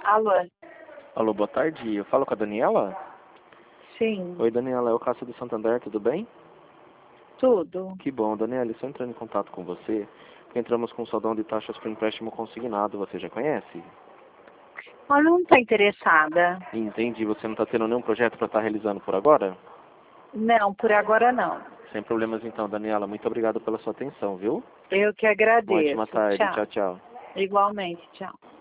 Alô? Alô, boa tarde. Eu falo com a Daniela? Sim, Oi, Daniela, é o Cássio do Santander, tudo bem? tudo. Que bom, Daniela, estou entrando em contato com você, porque entramos com um saldão de taxas para empréstimo consignado, você já conhece? Olha, não estou interessada. Entendi, você não está tendo nenhum projeto para estar realizando por agora? Não, por agora não. Sem problemas então, Daniela, muito obrigado pela sua atenção, viu? Eu que Uma ótima agradeço. tarde, Tchau. tchau, tchau. Igualmente, tchau.